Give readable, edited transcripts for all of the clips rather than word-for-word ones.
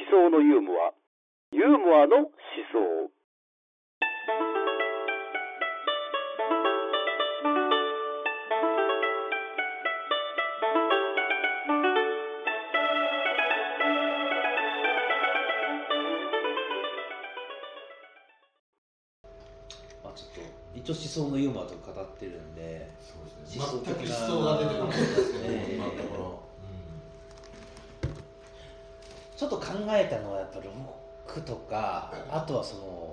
想のユーモア、ユーモアの思想。 ちょっと一応思想のユーモアとか語ってるんで、 そうですね、全く思想が出てこないんですけど、今のところ、 ちょっと考えたのはやっぱロックとか、あとはその、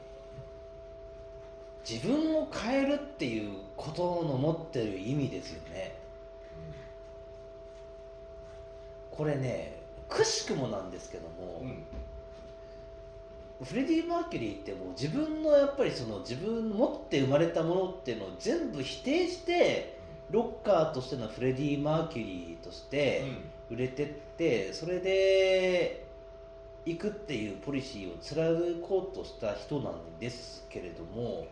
自分を変えるっていうことの持ってる意味ですよね。これね、くしくもなんですけども、フレディ・マーキュリーってもう自分のやっぱりその自分持って生まれたものっていうのを全部否定してロッカーとしてのフレディ・マーキュリーとして売れてって、それで行くっていうポリシーを貫こうとした人なんですけれども、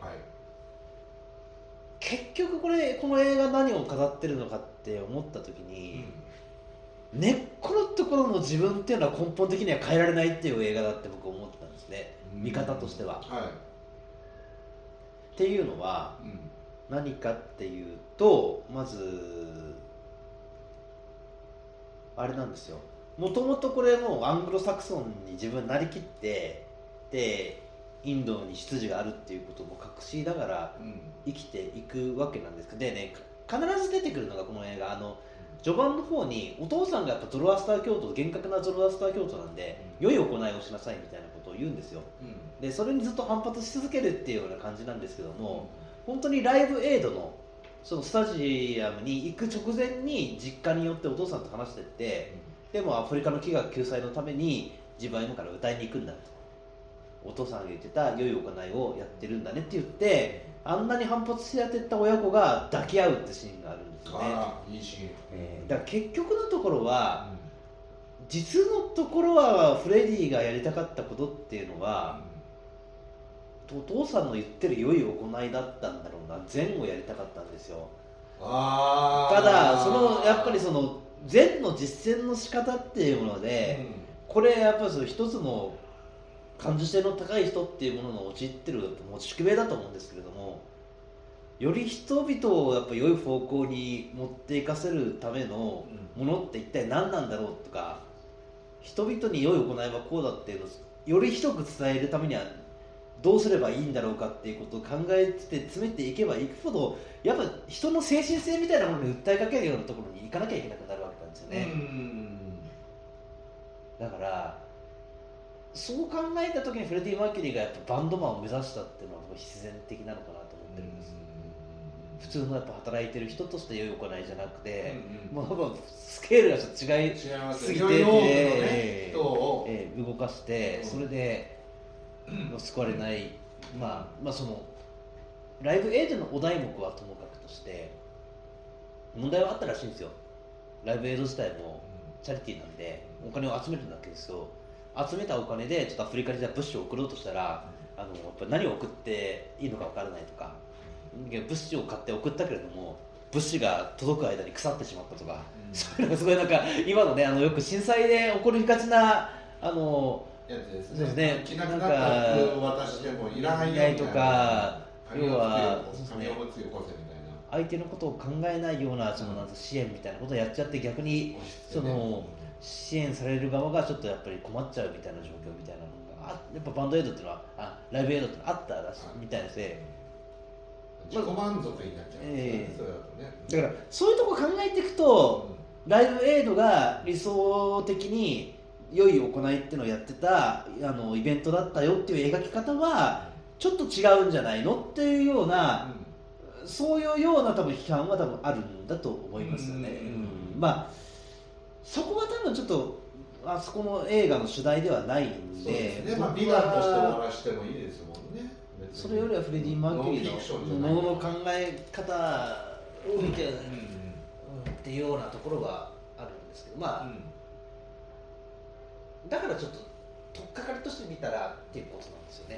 結局この映画何を語ってるのかって思った時に、根っこのところの自分っていうのは根本的には変えられないっていう映画だって僕思ったんですね、見方としては。っていうのは何かっていうと、まずあれなんですよ。もともとこれもアングロサクソンに自分なりきって、でインドに出自があるっていうことも隠しながら生きていくわけなんですけど、でね、必ず出てくるのがこの映画、序盤の方にお父さんがやっぱゾロアスター教徒、厳格なゾロアスター教徒なんで、良い行いをしなさいみたいなことを言うんですよ。でそれにずっと反発し続けるっていうような感じなんですけども、本当にライブエイドのそのスタジアムに行く直前に実家によってお父さんと話してって、でもアフリカの飢餓救済のために自分は今から歌いに行くんだと、お父さんが言ってた良い行いをやってるんだねって言って、あんなに反発してやってった親子が抱き合うってシーンがあるんですよね。 いいシーン。 だから結局のところは、実のところはフレディがやりたかったことっていうのは、お父さんの言ってる良い行いだったんだろうな、善をやりたかったんですよ。ただやっぱりその善の実践の仕方っていうもので、これやっぱりその一つの感受性の高い人っていうものの陥ってるもう宿命だと思うんですけれども、より人々をやっぱ良い方向に持っていかせるためのものって一体何なんだろうとか、人々に良い行いはこうだっていうのをより広く伝えるためにはどうすればいいんだろうかっていうことを考えて詰めていけばいくほど、やっぱ人の精神性みたいなものに訴えかけるようなところに行かなきゃいけなくなるわけなんですよね。だからそう考えた時にフレディ・マーキュリーがやっぱバンドマンを目指したっていうのは必然的なのかなと思ってるんです。普通のやっぱ働いてる人として良い行いじゃなくて、もうスケールがちょっっと違いすぎて、動かして、それで救われない、そのライブエイドのお題目はともかくとして問題はあったらしいんですよ。ライブエイド自体もチャリティーなんでお金を集めるんだけですよ。集めたお金でちょっとアフリカに物資を送ろうとしたら、やっぱ何を送っていいのか分からないとか、物資を買って送ったけれども物資が届く間に腐ってしまったとか、そういうのがすごいなんか今のね、よく震災で起こりがちなやつですね。着なくなった服を渡してもいらないとか、要は相手のことを考えないようなそのなんか支援みたいなことをやっちゃって、逆にその支援される側がちょっとやっぱり困っちゃうみたいな状況みたいなのがやっぱバンドエイドっていうのはライブエイドってのはあったらしいみたいですね。 自己満足になっちゃうんですよね。 だからそういうところを考えていくと、ライブエイドが理想的に良い行いっていうのをやってたイベントだったよっていう描き方はちょっと違うんじゃないのっていうような、そういうような多分批判は多分あるんだと思いますよね。そこは多分ちょっとあそこの映画の主題ではないんで、 美談として終わらせてもいいですもんね。 それよりはフレディ・マーキュリーのの考え方を見て、っていうようなところはあるんですけど、だからちょっと取っかかりとして見たらっていうことなんですよね。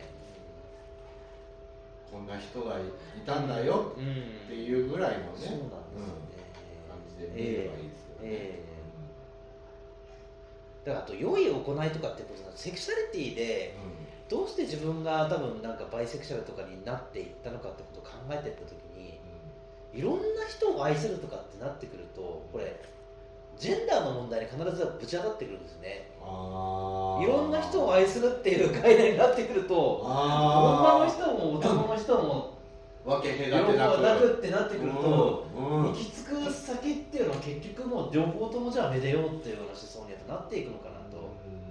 こんな人がいたんだよっていうぐらいのね、 そうなんですよね、 感じで見ればいいですよね。 だからあと良い行いとかってことはセクシャリティでどうして自分が多分なんかバイセクシャルとかになっていったのかってことを考えていった時に、いろんな人を愛するとかってなってくるとこれジェンダーの問題に必ずぶち当たってくるんですね。いろんな人を愛するっていう概念になってくると女の人も男の人も分け隔てなくってなってくると、行き着く先っていうのは結局もう両方ともじゃあめでようっていうような思想になっていくのかなと。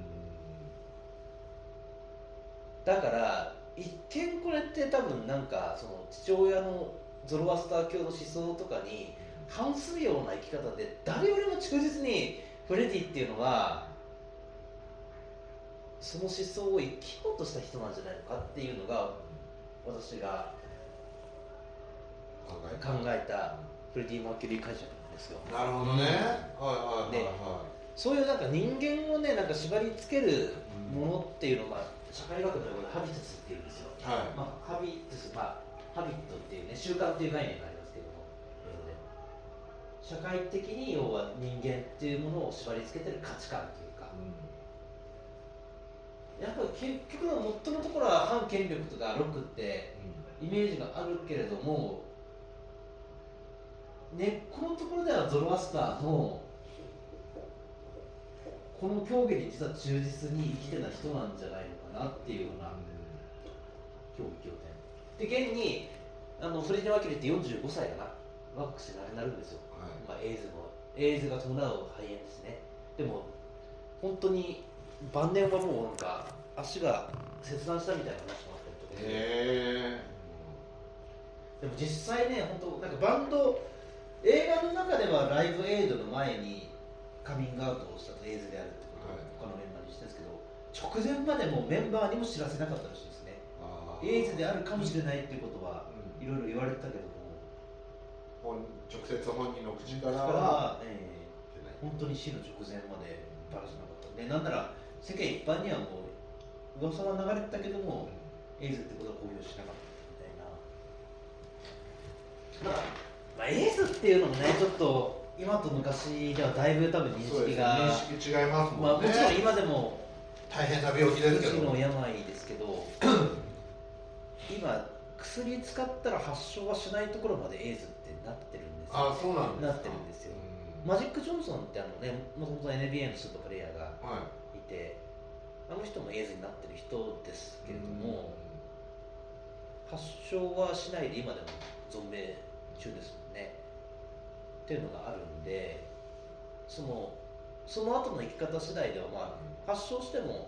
だから一見これって多分なんかその父親のゾロアスター教の思想とかに反するような生き方で誰よりも忠実にフレディっていうのはその思想を生きようとした人なんじゃないのかっていうのが私が考えたフレディ・マーキュリー解釈なんですよ。 なるほどね。でそういうなんか人間をねなんか縛り付けるものっていうのは、社会学の用語でハビタスっていうんですよ。ハビタス、ハビットっていうね習慣っていう概念がありますけども、社会的に要は人間っていうものを縛り付けてる価値観というか、やっぱり結局の元のところは反権力とかロックってイメージがあるけれども、根っこのところではゾロアスターのこの教義に実は忠実に生きてた人なんじゃないのかなっていうような教義経典で、現にフレディ・マーキュリーって45歳かな、若くして亡くなるんですよ。エイズが伴う肺炎ですね。でも本当に晩年はもうなんか足が切断したみたいな話もあったりとか、でも実際ね本当なんかバンド映画の中ではライブエイドの前にカミングアウトをしたとエイズであるってことを他のメンバーにしてるんですけど、直前までもメンバーにも知らせなかったらしいですね。エイズであるかもしれないっていうことはいろいろ言われてたけども、 直接本人の口からは、 本当に死の直前までバラしなかったで、なんなら世間一般にはもう噂は流れてたけども、エイズってことは公表しなかったみたいな。エイズっていうのもねちょっと今と昔ではだいぶ多分認識が、 認識違いますもんね。 もちろん今でも大変な病気ですけど、 不治の病ですけど今薬使ったら発症はしないところまでエイズってなってるんですよ。 そうなんですか。 なってるんですよ。マジック・ジョンソンってもともと NBA のスーパープレイヤーがいて、あの人もエイズになってる人ですけれども、発症はしないで今でも存命中ですもんねっていうのがあるんで、その後の生き方次第では、発症しても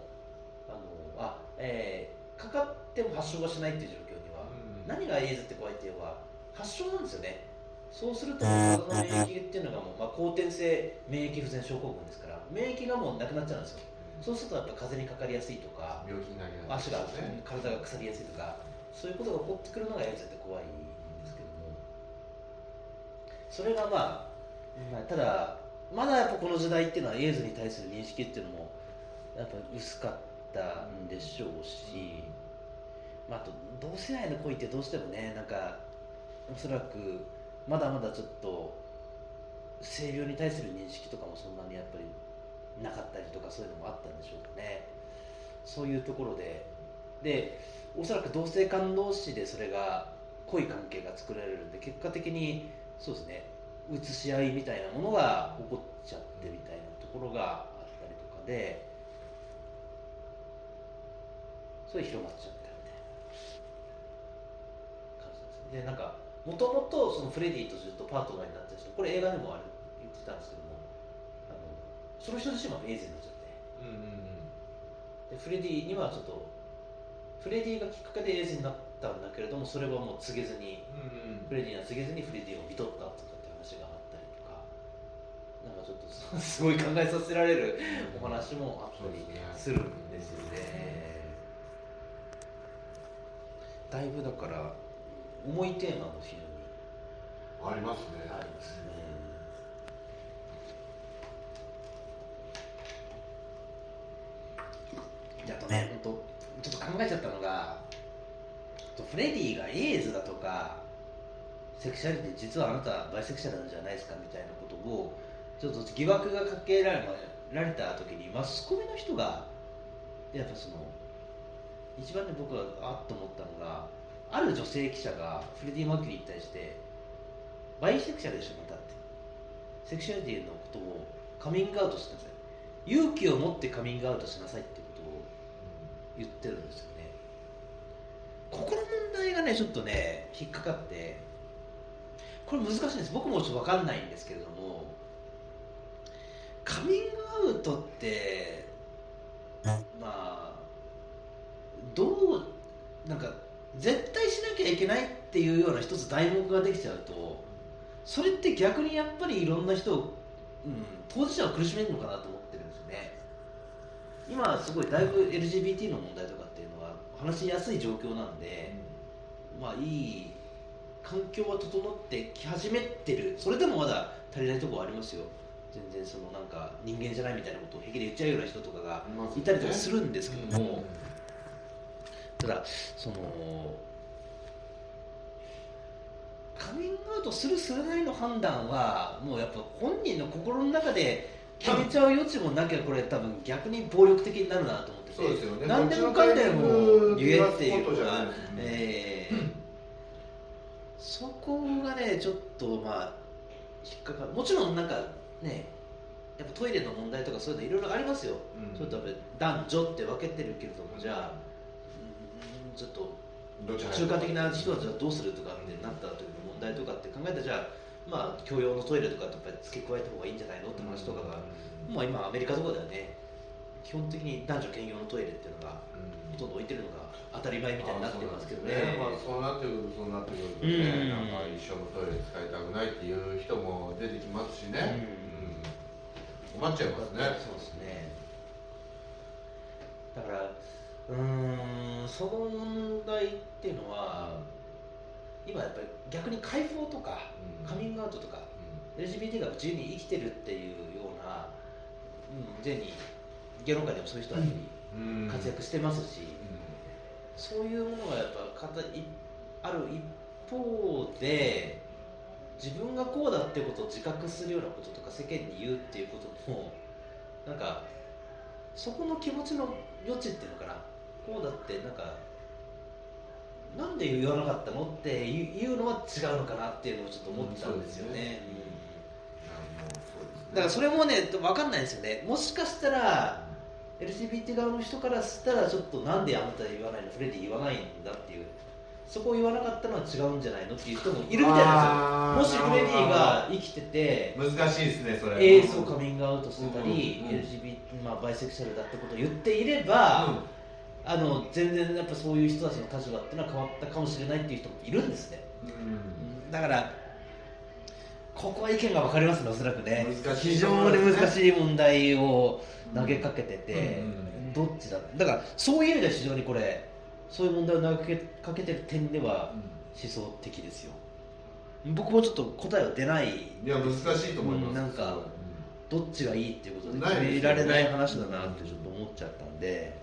かかっても発症はしないっていう状況には、何がエイズって怖いっていうのは発症なんですよね。そうすると体の免疫っていうのがもう、後天性免疫不全症候群ですから、免疫がもうなくなっちゃうんですよ。そうするとやっぱ風邪にかかりやすいとか、 病気になりやすい、 足が体が腐りやすいとか、そういうことが起こってくるのがエイズって怖いんですけども、それがただまだやっぱこの時代っていうのはエイズに対する認識っていうのもやっぱ薄かったんでしょうし、あと同世代の恋ってどうしてもね、なんかおそらくまだまだちょっと性病に対する認識とかもそんなにやっぱりなかったりとか、そういうのもあったんでしょうかね。そういうところでおそらく同性間同士でそれが濃い関係が作られるんで、結果的にそうですね、移し合いみたいなものが起こっちゃってみたいなところがあったりとかで、それ広まっちゃったみたいな感じですね。でなんかもともとそのフレディとずっとパートナーになった人、これ映画でも言ってたんですけども、その人自身はエイズになっちゃって、でフレディにはちょっとフレディがきっかけでエイズになったんだけれども、それはもう告げずに、フレディには告げずにフレディを見とったとかって話があったりとか、なんかちょっとすごい考えさせられるお話もあったりするんですよね。だいぶだから重いテーマも非常にありますね。 ありますね。あとね、ちょっと考えちゃったのが、フレディがエイズだとかセクシャリティ、実はあなたバイセクシャルなんじゃないですかみたいなことをちょっと疑惑がかけられる、 られた時にマスコミの人がやっぱその一番ね僕があっと思ったのが、ある女性記者がフレディ・マーキュリーに対してバイセクシャルでしょまたって、セクシュアリティのことをカミングアウトしなさい、勇気を持ってカミングアウトしなさいってことを言ってるんですよね。ここの問題がねちょっとね引っかかって、これ難しいんです。僕もちょっと分かんないんですけれども、カミングアウトってまあどうなんか絶対しなきゃいけないっていうような一つ題目ができちゃうと、それって逆にやっぱりいろんな人を、当事者を苦しめるのかなと思ってるんですよね。今すごいだいぶ LGBT の問題とかっていうのは話しやすい状況なんで、まあいい環境は整ってき始めてる。それでもまだ足りないところはありますよ。全然そのなんか人間じゃないみたいなことを平気で言っちゃうような人とかがいたりとかするんですけども、ただそのカミングアウトするするないの判断はもうやっぱ本人の心の中で決めちゃう余地もなきゃ、これ多分逆に暴力的になるなと思ってて、 そうですよね、 何でもかんでも言えっていうのが、そこがねちょっとまあ引っかかる。もちろんなんかねやっぱトイレの問題とかそういうのいろいろありますよ、それと男女って分けてるけれども、じゃあちょっと中間的な人たちはどうするとかってなった時の問題とかって考えたら、じゃあまあ共用のトイレとかってやっぱり付け加えた方がいいんじゃないのって話とかが、もう今アメリカとかではね基本的に男女兼用のトイレっていうのがほとんど置いてるのが当たり前みたいになってますけどね。 そうなってくるとね、なんか一緒のトイレ使いたくないっていう人も出てきますしね、困っちゃいますね。 そうですね。だからその問題っていうのは今やっぱり逆に解放とか、カミングアウトとか、LGBT が自由に生きてるっていうような、前に芸能界でもそういう人たち活躍してますし、そういうものがやっぱある一方で、自分がこうだってことを自覚するようなこととか世間に言うっていうこともなんかそこの気持ちの余地っていうのかな、こうだってなんで言わなかったのっていうのは違うのかなっていうのをちょっと思ったんですよね。だからそれもね分かんないですよね。もしかしたら LGBT 側の人からしたらちょっとなんであなた言わないの、フレディ言わないんだっていう、そこを言わなかったのは違うんじゃないのっていう人もいるみたいなんですよ。もしフレディが生きてて難しいですねそれ。 そうカミングアウトしてたり、LGBT、バイセクシャルだってことを言っていれば、全然やっぱそういう人たちの立場っていうのは変わったかもしれないっていう人もいるんですね。だからここは意見が分かりますね、おそらくね。非常に難しい問題を投げかけてて、どっちだ。だからそういう意味では非常にこれそういう問題を投げかけてる点では思想的ですよ。僕もちょっと答えは出ない。 いや難しいと思います。 なんかどっちがいいっていうことで決められない話だなってちょっと思っちゃったんで。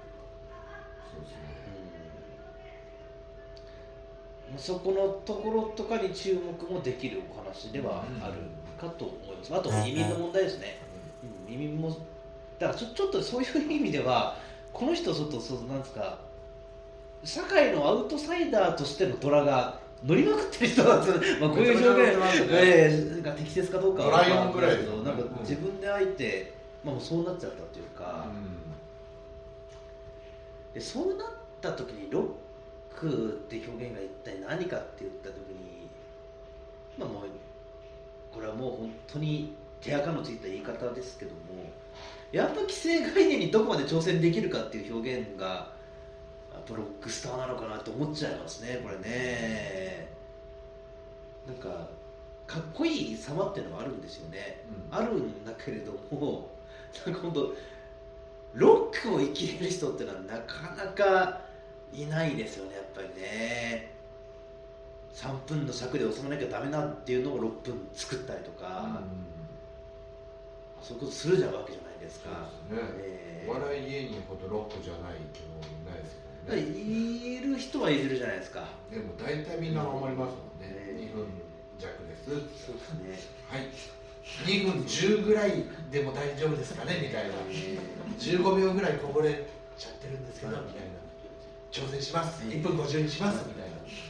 そこのところとかに注目もできるお話ではあるかと思います。あと移民の問題ですね。移民もだからちょっとそういう意味ではこの人ちょっとなんですか、社会のアウトサイダーとしてのドラが乗りまくってる人だと、こういう表現が適切かどうかはドラ4ぐらいですけど、 なんか自分で相手、もうそうなっちゃったというか、でそうなった時にロックって表現が一体何かって言った時に、もうこれはもう本当に手垢のついた言い方ですけども、やっぱ既成概念にどこまで挑戦できるかっていう表現がやっぱロックスターなのかなと思っちゃいますね、これね。なんかかっこいい様っていうのはあるんですよね、あるんだけれども、なんか本当ロックを生きれる人っていうのはなかなかいないですよね、やっぱりね。3分の尺で収めなきゃダメなっていうのを6分作ったりとか、そういうことするじゃんわけじゃないですか。 お笑い芸人ほどロックじゃないけどないですよね。 いる人はいるじゃないですか。 でも大体みんな守りますもんね。2分弱です。 そうですね。 はい。 2分10ぐらいでも大丈夫ですかねみたいな、15秒ぐらいこぼれちゃってるんですけどみたいな、挑戦します、1分50にしますみたい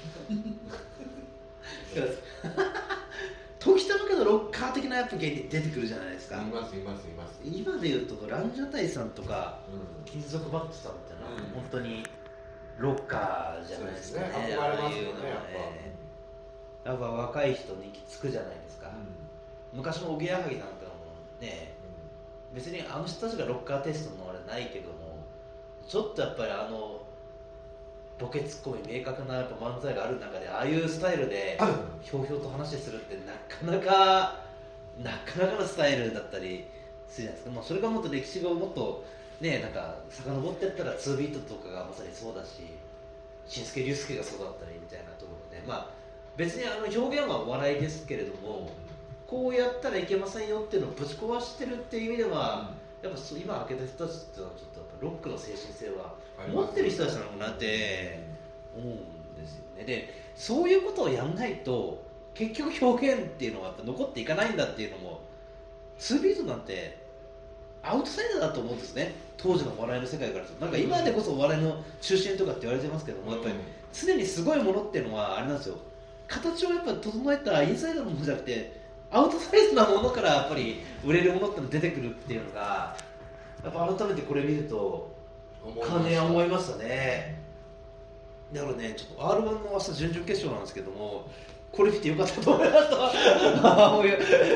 な時たまけどロッカー的なやっぱ芸人出てくるじゃないですか。 います。 今でいうとランジャタイさんとか、金属バットさんってのは、本当にロッカーじゃないですかね。 憧れますよね、 やっぱ若い人に行き着くじゃないですか。昔のおぎやはぎなんかもね、別にあの人たちがロッカーテストのあれないけども、ちょっとやっぱりボケツッコミ明確なやっぱ漫才がある中で、ああいうスタイルでひょうひょうと話するってなかなかのスタイルだったりするじゃないですか。それがもっと歴史がもっとね、なんか遡っていったら2ビートとかがまさにそうだし、新助竜介がそうだったりみたいなところで、別に表現はお笑いですけれども、こうやったらいけませんよっていうのをぶち壊してるっていう意味では、やっぱ今開けた人たちっていうのはちょっとやっぱロックの精神性は持ってる人たちなのかなって思うんですよね。で、そういうことをやんないと結局表現っていうのはやっぱ残っていかないんだっていうのも、2ビートなんてアウトサイダーだと思うんですね、当時のお笑いの世界からすると。なんか今でこそお笑いの中心とかって言われてますけども、やっぱり常にすごいものっていうのはあれなんですよ、形をやっぱ整えたインサイドのものじゃなくてアウトサイズなものからやっぱり売れるものっての出てくるっていうのが、やっぱ改めてこれ見ると思いましたね。だからね、ちょっと R1 の明日準々決勝なんですけども、これ見てよかったと思いました。寺澤さんも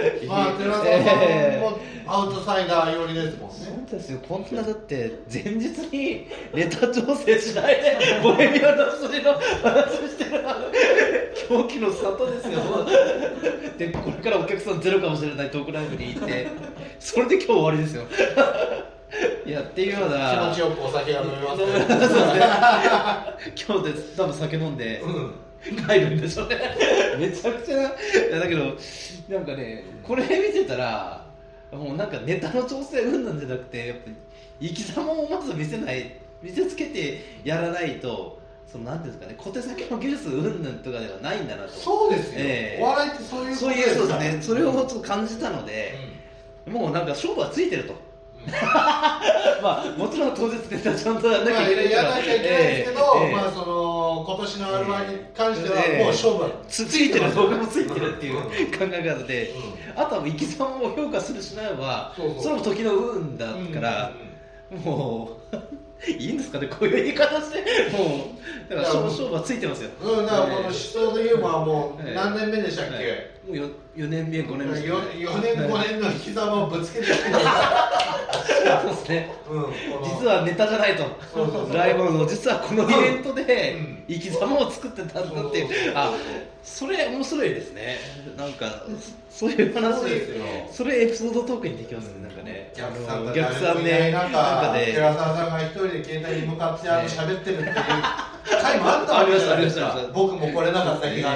アウトサイダー寄りですもんね。 そうですよ、こんなだって前日にネタ調整しないでボヘミアン・ラプソディの話してる狂気の里ですよ。で、これからお客さんゼロかもしれないトークライブに行って、それで今日終わりですよ。いやっていうような気持ちよくお酒が飲めますね。 今日で多分酒飲んで、帰るんでしょうね。めちゃくちゃな。だけどなんかね、これ見てたらもうなんかネタの調整うんなんじゃなくて、やっぱ生き様をまず見せつけてやらないと、そのなんていうんですかね、小手先の技術うんぬんとかではないんだなと。 そうですよ、お笑いってそういうことですそうですね、それをちょっと感じたので、もうなんか勝負はついてると。もちろん当日ネタちゃんとやらなきゃいけないですけど、今年の R1 に関してはもう勝負はついてる、僕もついてるっていう考え方で、あとは生き様を評価するしないはそれも時の運だから、もういいんですかね、こういう言い方して。もうだから勝負はついてますよ。 だからこの思想のユーモアはもう何年目でしたっけ。 もう4年目5年目ですね。 4年5年の生き様をぶつけてきてる。 そうですね、実はネタじゃないと、ライブの実はこのイベントで生き様を作ってたんだっていう、それ面白いですね。なんかそういう話ですよ。それエピソードトークにできますね。なんかね、 逆算でなんか寺澤さんが一人で携帯に向かって喋ってるっていう回もあったわけじゃないですか。僕も来れなかった日があって、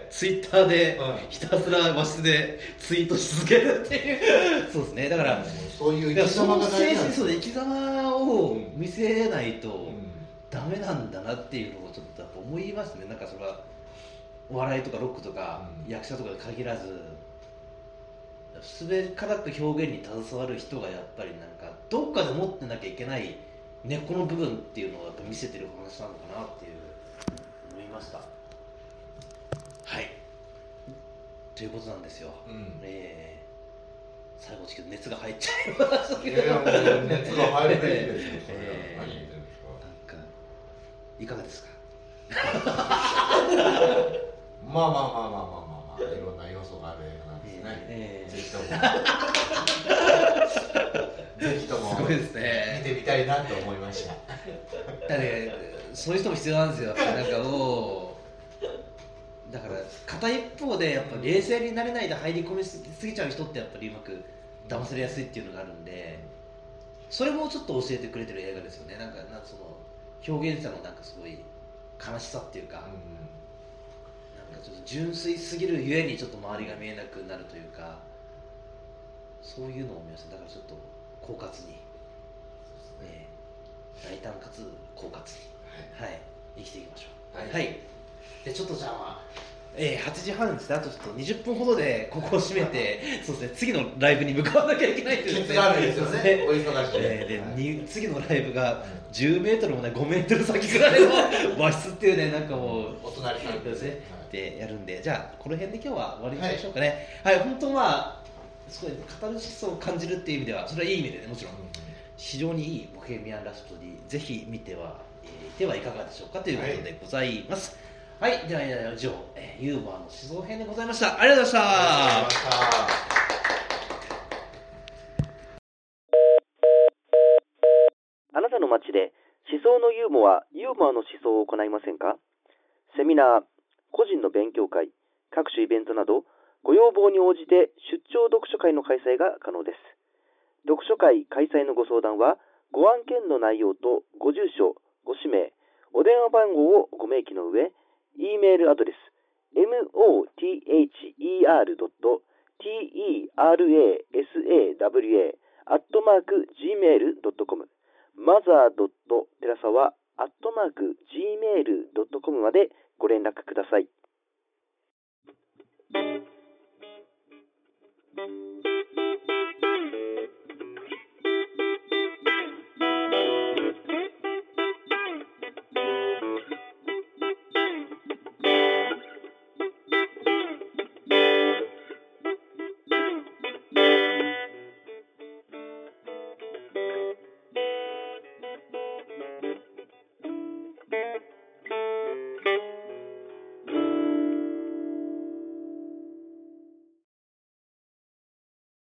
ツイッターでひたすら和室でツイートし続けるっていう。そうですね。だからそういう生き様が大事なんです。 生き様を見せないとダメなんだなっていうのをちょっとやっぱ思いますね。なんかそれはお笑いとかロックとか役者とかに限らず、すべからく表現に携わる人がやっぱりなんかどっかで持ってなきゃいけない根っこの部分っていうのをやっぱ見せてる話なのかなっていう思いました。はい、ということなんですよ。最後ちょっと熱が入っちゃいましたけど。 いや、もう熱が入るべきですよ。 なんかいかがですか。 まあいろんな要素がある映画なんですね。ぜひともすごいですね。 見てみたいなと思いました。 だね、そういう人も必要なんですよ。なんかもうだから片一方でやっぱ冷静になれないで入り込みすぎちゃう人ってやっぱりうまく騙されやすいっていうのがあるんで、それもちょっと教えてくれてる映画ですよね。なんかその表現者のなんかすごい悲しさっていうか、なんかちょっと純粋すぎるゆえにちょっと周りが見えなくなるというか、そういうのを見ました。だからちょっと狡猾に、大胆かつ狡猾に、はい、生きていきましょう。はい。でちょっとじゃあ 8時半ですね、あとちょっと20分ほどでここを閉めて、そうですね、次のライブに向かわなきゃいけないというケツがあるんですよね、お忙しいで、次のライブが10メートルもね、5メートル先ぐらいの和室っていうね、なんかもう、 お隣さんですね、でやるんで、じゃあ、この辺で今日は終わりにしましょうかね。はい、本当は、すごいカタルシスを感じるっていう意味では、それはいい意味でね、もちろん、非常にいいボヘミアン・ラプソディ、ぜひ見てはいかがでしょうかということでございます。はい、では以上、ユーモアの思想編でございました。ありがとうございました。 あなたの街で思想のユーモアの思想を行いませんか？セミナー、個人の勉強会、各種イベントなど、ご要望に応じて出張読書会の開催が可能です。読書会開催のご相談は、ご案件の内容とご住所、ご氏名、お電話番号をご明記の上、E メールアドレス mothersawa@gmail.com mother.terasawa@gmail.com までご連絡ください。